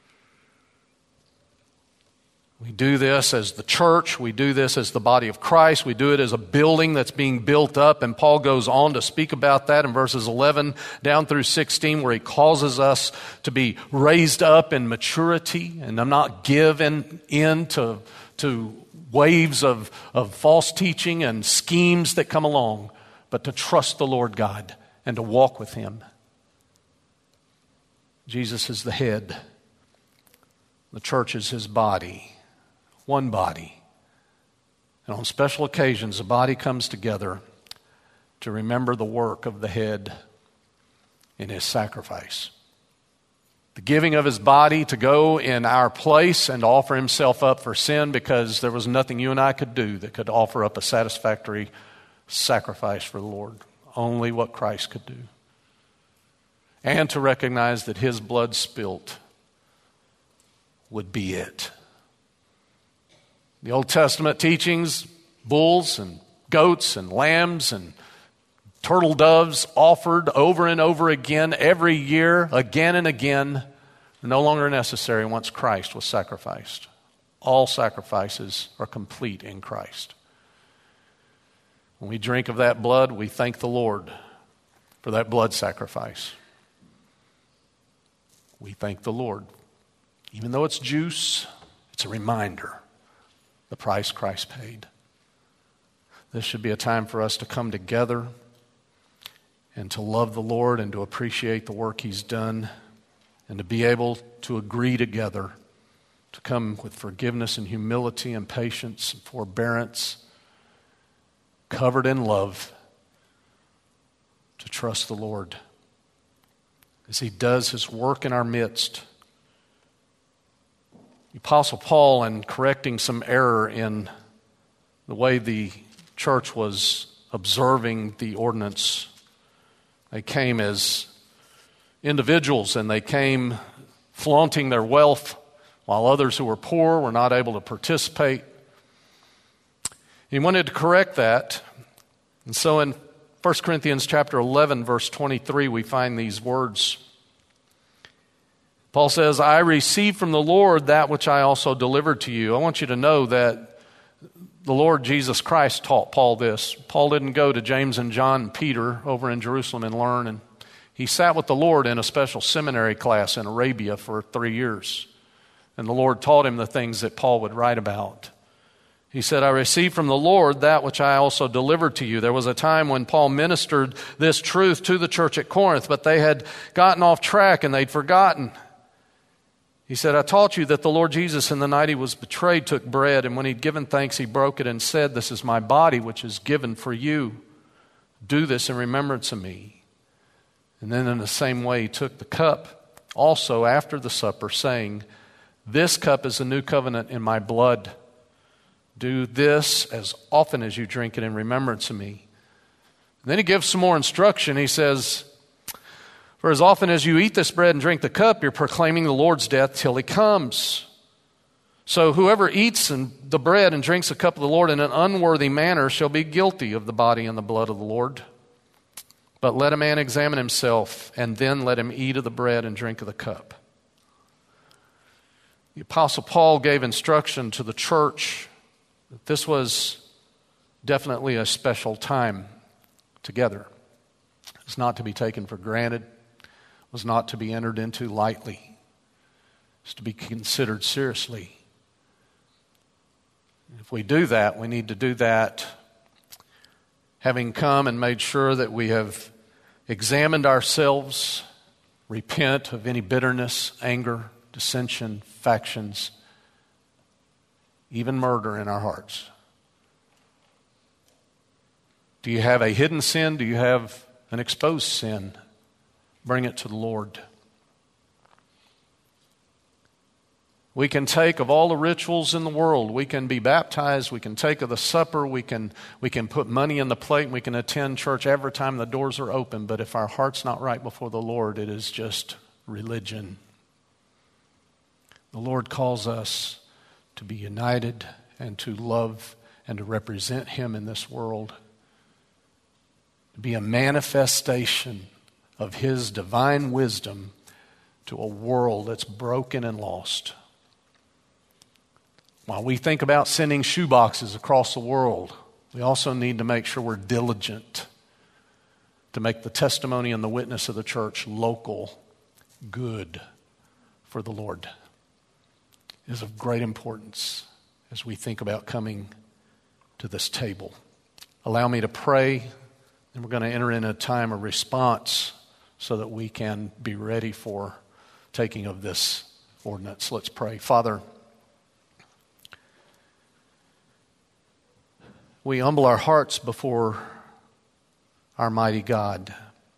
We do this as the church. We do this as the body of Christ. We do it as a building that's being built up. And Paul goes on to speak about that in verses eleven down through sixteen, where he causes us to be raised up in maturity. And I'm not given in to, to waves of, of false teaching and schemes that come along, but to trust the Lord God and to walk with Him. Jesus is the head. The church is His body. One body. And on special occasions, the body comes together to remember the work of the head in His sacrifice. The giving of His body to go in our place and offer Himself up for sin, because there was nothing you and I could do that could offer up a satisfactory sacrifice for the Lord. Only what Christ could do. And to recognize that His blood spilt would be it. The Old Testament teachings, bulls and goats and lambs and turtle doves offered over and over again, every year, again and again, are no longer necessary once Christ was sacrificed. All sacrifices are complete in Christ. When we drink of that blood, we thank the Lord for that blood sacrifice. We thank the Lord. Even though it's juice, it's a reminder the price Christ paid. This should be a time for us to come together and to love the Lord and to appreciate the work He's done and to be able to agree together to come with forgiveness and humility and patience and forbearance, covered in love, to trust the Lord as He does His work in our midst. The Apostle Paul, in correcting some error in the way the church was observing the ordinance, they came as individuals and they came flaunting their wealth while others who were poor were not able to participate. He wanted to correct that. And so in First Corinthians chapter eleven, verse twenty-three, we find these words. Paul says, I received from the Lord that which I also delivered to you. I want you to know that the Lord Jesus Christ taught Paul this. Paul didn't go to James and John and Peter over in Jerusalem and learn. And he sat with the Lord in a special seminary class in Arabia for three years. And the Lord taught him the things that Paul would write about. He said, I received from the Lord that which I also delivered to you. There was a time when Paul ministered this truth to the church at Corinth, but they had gotten off track and they'd forgotten. He said, I taught you that the Lord Jesus, in the night He was betrayed, took bread, and when He'd given thanks, He broke it and said, this is my body, which is given for you. Do this in remembrance of me. And then in the same way, He took the cup also after the supper, saying, this cup is the new covenant in my blood. Do this as often as you drink it in remembrance of me. And then He gives some more instruction. He says, for as often as you eat this bread and drink the cup, you're proclaiming the Lord's death till He comes. So whoever eats the bread and drinks the cup of the Lord in an unworthy manner shall be guilty of the body and the blood of the Lord. But let a man examine himself, and then let him eat of the bread and drink of the cup. The Apostle Paul gave instruction to the church that this was definitely a special time together. It's not to be taken for granted. It was not to be entered into lightly. It's to be considered seriously. If we do that, we need to do that having come and made sure that we have examined ourselves, repent of any bitterness, anger, dissension, factions, even murder in our hearts. Do you have a hidden sin? Do you have an exposed sin? Bring it to the Lord. We can take of all the rituals in the world. We can be baptized. We can take of the supper. We can, we can put money in the plate. And we can attend church every time the doors are open. But if our heart's not right before the Lord, it is just religion. The Lord calls us to be united and to love and to represent Him in this world. To be a manifestation of His divine wisdom to a world that's broken and lost. While we think about sending shoeboxes across the world, we also need to make sure we're diligent to make the testimony and the witness of the church local, good for the Lord. It is of great importance as we think about coming to this table. Allow me to pray, and we're going to enter in a time of response so that we can be ready for taking of this ordinance. Let's pray. Father, we humble our hearts before our mighty God.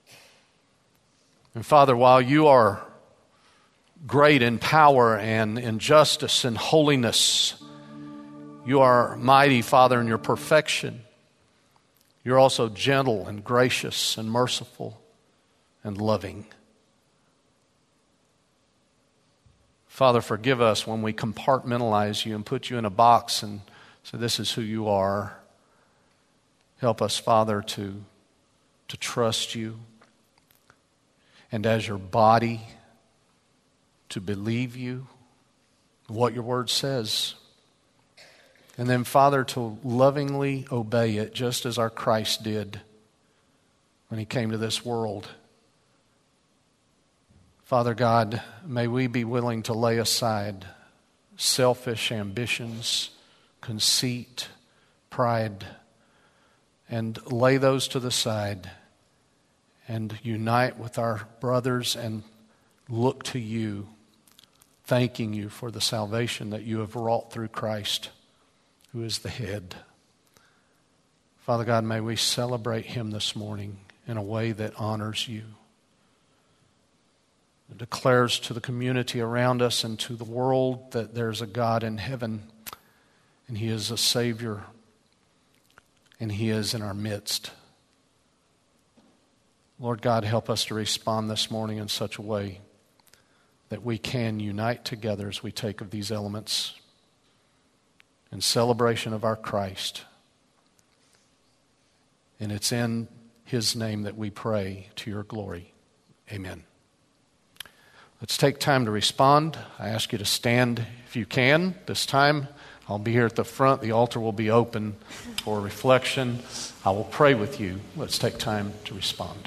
And Father, while You are great in power and in justice and holiness, You are mighty, Father, in Your perfection. You're also gentle and gracious and merciful and loving. Father, forgive us when we compartmentalize You and put You in a box and say, this is who You are. Help us, Father, to, to trust You, and as Your body, to believe You, what Your word says, And then, Father, to lovingly obey it just as our Christ did when he came to this world. Father God, may we be willing to lay aside selfish ambitions, conceit, pride, and lay those to the side and unite with our brothers and look to you, thanking you for the salvation that you have wrought through Christ, who is the head. Father God, may we celebrate him this morning in a way that honors you. It declares to the community around us and to the world that there's a God in heaven, and he is a Savior, and he is in our midst. Lord God, help us to respond this morning in such a way that we can unite together as we take of these elements in celebration of our Christ. And it's in his name that we pray to your glory. Amen. Let's take time to respond. I ask you to stand if you can. This time, I'll be here at the front. The altar will be open for reflection. I will pray with you. Let's take time to respond.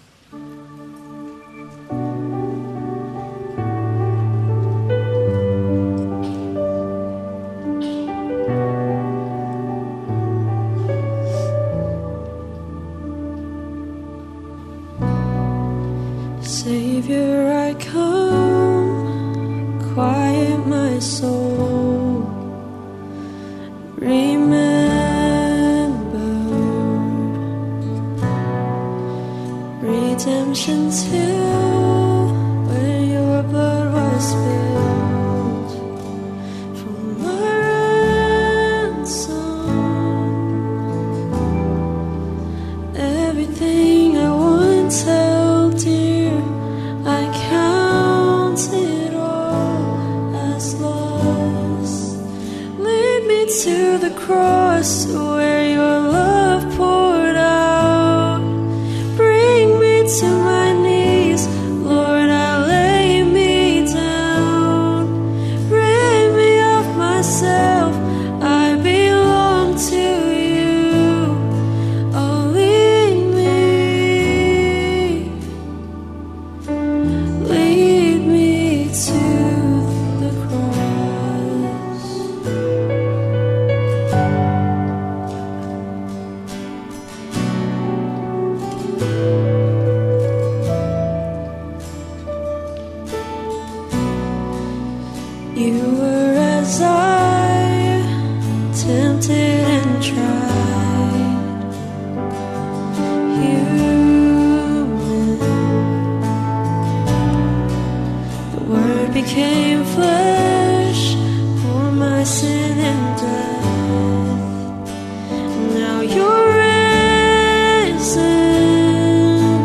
Savior, I come, quiet my soul. Remember redemption's hill, where your blood was spilled for my ransom. Everything I once held dear, I count it all as lost. Lead me to the cross where your love poured out. Bring me to my knees, Lord, I lay me down. Rid me of myself, I belong to you. Oh, lead me, lead me to the cross. You were as I, tempted and tried, human. The Word became flesh for my sin and death. Now you're risen.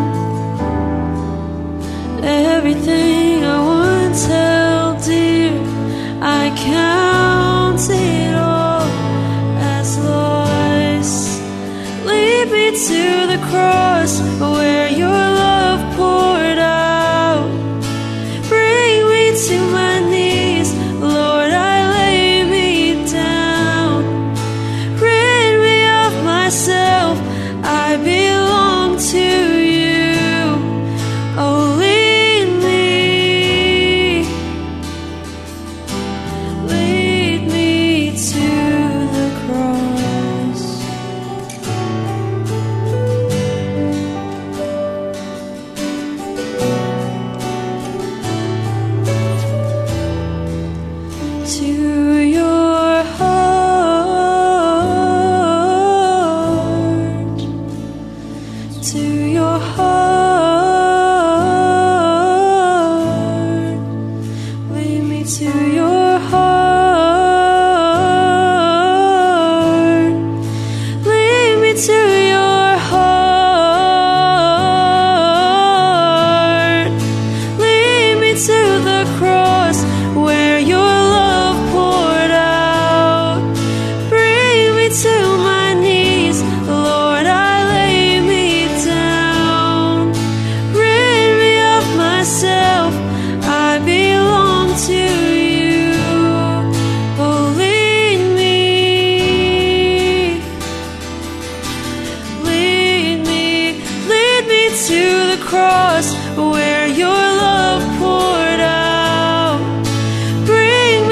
Everything I once held dear, I count it all as lost. Lead me to the cross where your love poured out. Bring me to my knees, Lord, I lay me down. Rid me of myself, I belong to you. Oh, lead me, lead me to the cross. To your heart, to your heart, lead me to your heart, lead me to your heart, lead me to the cross where your love poured out. Bring me to my knees, Lord, I lay me down. Rid me of myself, I belong to you.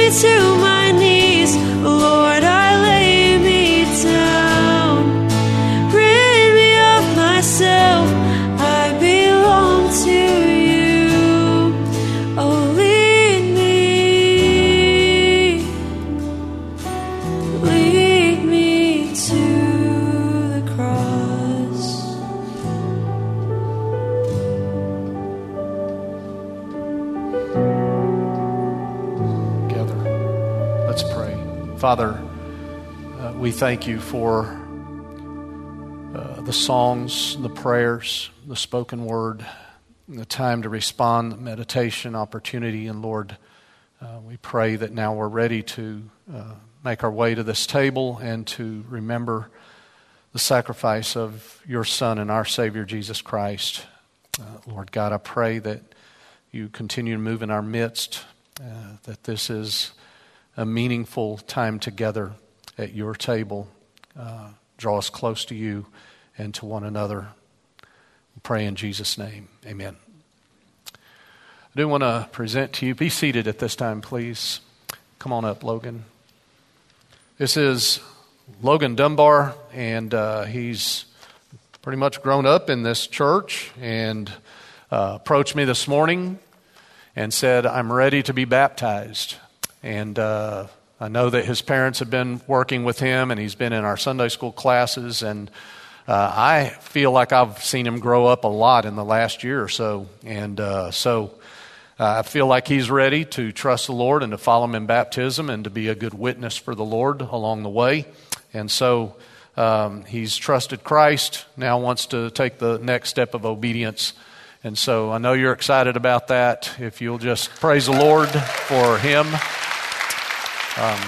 me to my knees, Lord, I lay me down. Rid me of myself, I belong to you. Oh, lead me, lead me to the cross. Together, let's pray. Father, uh, we thank you for uh, the songs, the prayers, the spoken word, the time to respond, the meditation opportunity. And Lord, uh, we pray that now we're ready to uh, make our way to this table and to remember the sacrifice of your Son and our Savior, Jesus Christ. Uh, Lord God, I pray that you continue to move in our midst, uh, that this is a meaningful time together at your table. Uh, draw us close to you and to one another. We pray in Jesus' name. Amen. I do want to present to you, be seated at this time, please. Come on up, Logan. This is Logan Dunbar, and uh, he's pretty much grown up in this church and uh, approached me this morning and said, I'm ready to be baptized. And uh, I know that his parents have been working with him, and he's been in our Sunday school classes, and uh, I feel like I've seen him grow up a lot in the last year or so. And uh, so uh, I feel like he's ready to trust the Lord and to follow him in baptism and to be a good witness for the Lord along the way. And so um, he's trusted Christ, now wants to take the next step of obedience. And so I know you're excited about that. If you'll just praise the Lord for him. Um,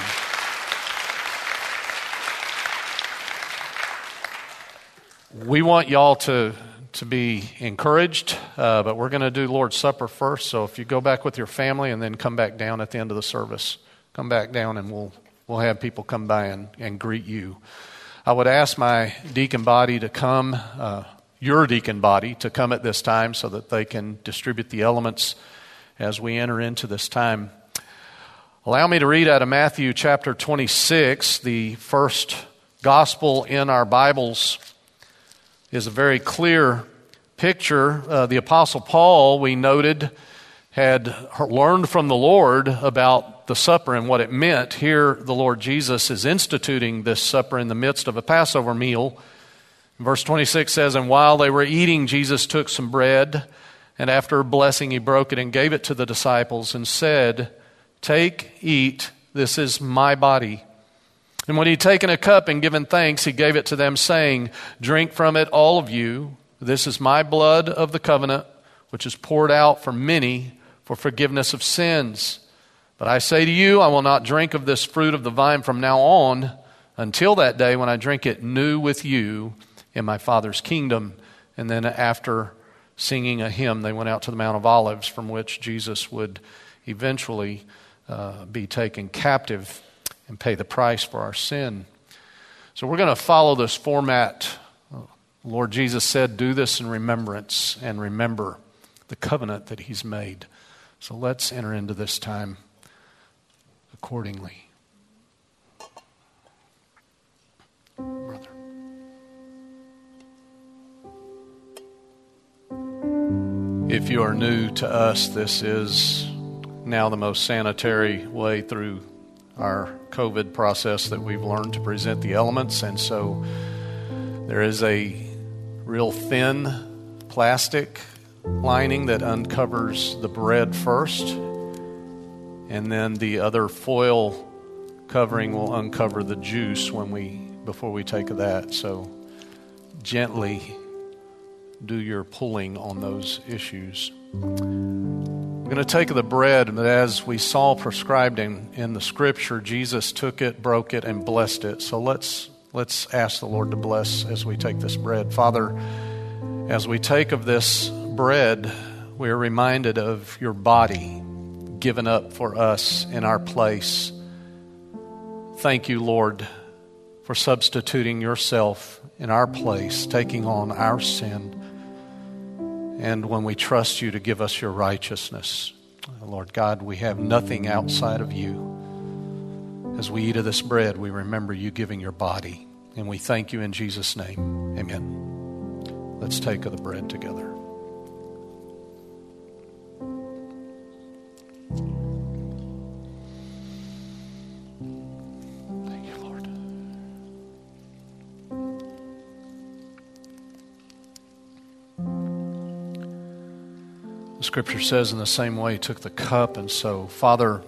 we want y'all to, to be encouraged, uh, but we're going to do Lord's Supper first. So if you go back with your family and then come back down at the end of the service, come back down and we'll we'll have people come by and, and greet you. I would ask my deacon body to come, uh, your deacon body to come at this time so that they can distribute the elements as we enter into this time. Allow me to read out of Matthew chapter twenty-six. The first gospel in our Bibles is a very clear picture. Uh, the Apostle Paul, we noted, had learned from the Lord about the supper and what it meant. Here, the Lord Jesus is instituting this supper in the midst of a Passover meal. Verse twenty-six says, And while they were eating, Jesus took some bread, and after blessing, he broke it and gave it to the disciples and said, Take, eat, this is my body. And when he had taken a cup and given thanks, he gave it to them, saying, Drink from it, all of you. This is my blood of the covenant, which is poured out for many for forgiveness of sins. But I say to you, I will not drink of this fruit of the vine from now on until that day when I drink it new with you in my Father's kingdom. And then after singing a hymn, they went out to the Mount of Olives, from which Jesus would eventually uh, be taken captive and pay the price for our sin. So we're going to follow this format. Lord Jesus said, do this in remembrance, and remember the covenant that he's made. So let's enter into this time accordingly. Brother. If you are new to us, this is now the most sanitary way through our COVID process that we've learned to present the elements. And so there is a real thin plastic lining that uncovers the bread first, and then the other foil covering will uncover the juice when we before we take of that. So gently do your pulling on those issues. We're going to take the bread, but as we saw prescribed in, in the scripture, Jesus took it, broke it, and blessed it. So let's let's ask the Lord to bless as we take this bread. Father, as we take of this bread, we are reminded of your body given up for us in our place. Thank you, Lord, for substituting yourself in our place, taking on our sin. And when we trust you to give us your righteousness, Lord God, we have nothing outside of you. As we eat of this bread, we remember you giving your body. And we thank you in Jesus' name. Amen. Let's take of the bread together. Thank you, Lord. The scripture says in the same way he took the cup. And so, Father,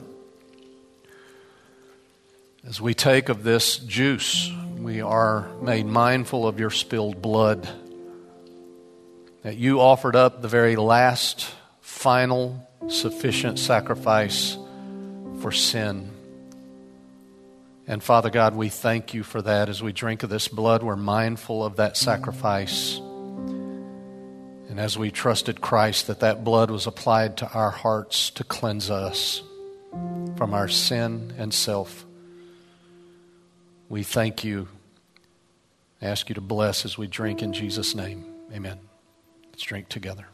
as we take of this juice, we are made mindful of your spilled blood, that you offered up the very last, final, sufficient sacrifice for sin. And Father God, we thank you for that. As we drink of this blood, we're mindful of that sacrifice. And as we trusted Christ, that that blood was applied to our hearts to cleanse us from our sin and self. We thank you. I ask you to bless as we drink in Jesus' name. Amen. Let's drink together.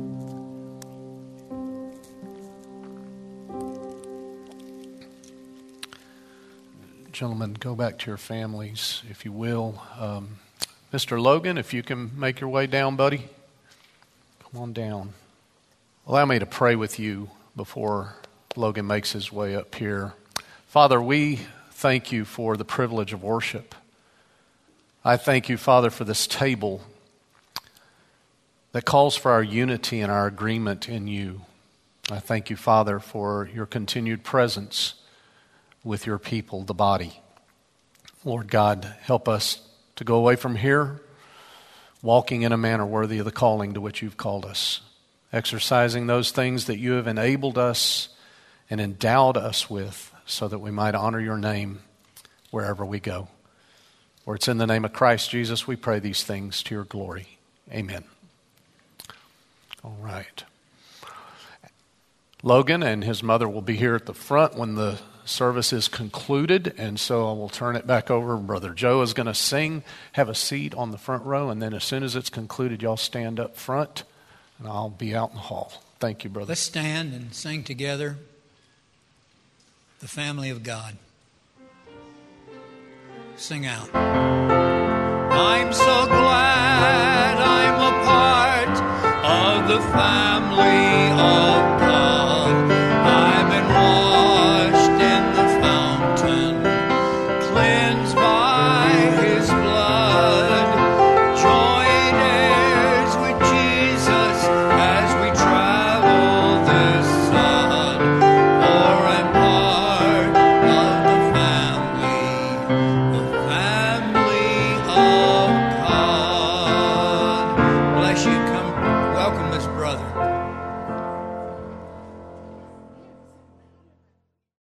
Gentlemen, go back to your families, if you will. Um, Mister Logan, if you can make your way down, buddy. Come on down. Allow me to pray with you before Logan makes his way up here. Father, we thank you for the privilege of worship. I thank you, Father, for this table that calls for our unity and our agreement in you. I thank you, Father, for your continued presence with your people, the body. Lord God, help us to go away from here walking in a manner worthy of the calling to which you've called us, exercising those things that you have enabled us and endowed us with, so that we might honor your name wherever we go. For it's in the name of Christ Jesus we pray these things to your glory. Amen. All right. Logan and his mother will be here at the front when the service is concluded, and so I will turn it back over. Brother Joe is going to sing. Have a seat on the front row, and then as soon as it's concluded, y'all stand up front, and I'll be out in the hall. Thank you, brother. Let's stand and sing together. The family of God. Sing out. I'm so glad